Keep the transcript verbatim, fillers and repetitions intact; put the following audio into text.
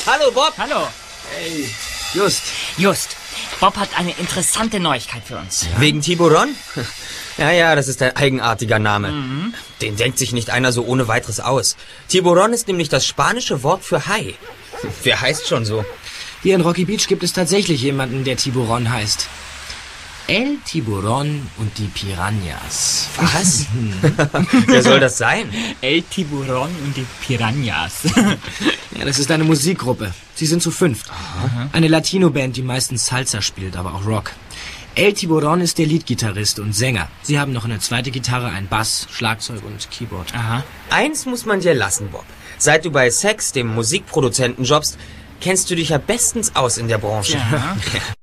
Hallo, Bob. Hallo. Hey, Just. Just, Bob hat eine interessante Neuigkeit für uns. Ja. Wegen Tiburon? Ja, ja, das ist ein eigenartiger Name. Mhm. Den denkt sich nicht einer so ohne weiteres aus. Tiburon ist nämlich das spanische Wort für Hai. Wer heißt schon so? Hier in Rocky Beach gibt es tatsächlich jemanden, der Tiburon heißt. El Tiburon und die Piranhas. Was? Wer soll das sein? El Tiburon und die Piranhas. Ja, das ist eine Musikgruppe. Sie sind zu fünft. Aha. Eine Latino-Band, die meistens Salsa spielt, aber auch Rock. El Tiburon ist der Leadgitarrist und Sänger. Sie haben noch eine zweite Gitarre, ein Bass, Schlagzeug und Keyboard. Aha. Eins muss man dir lassen, Bob. Seit du bei Sex, dem Musikproduzenten, jobbst, kennst du dich ja bestens aus in der Branche. Ja.